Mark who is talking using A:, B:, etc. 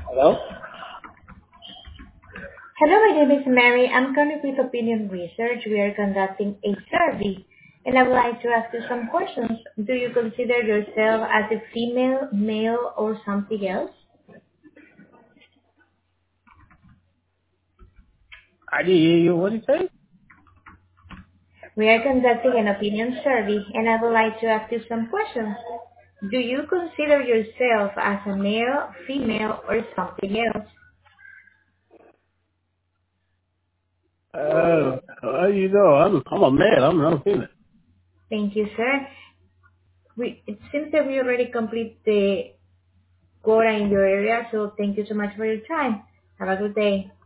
A: Hello?
B: Hello, my name is Mary. I'm calling with Opinion Research. We are conducting a survey, and I would like to ask you some questions. Do you consider yourself as a female, male, or something else?
A: I didn't hear you. What did you say?
B: We are conducting an opinion survey, and I would like to ask you some questions. Do you consider yourself as a male, female, or something else?
A: I'm a man. I'm not a female.
B: Thank you, sir. It seems that we already complete the quota in your area, so thank you so much for your time. Have a good day.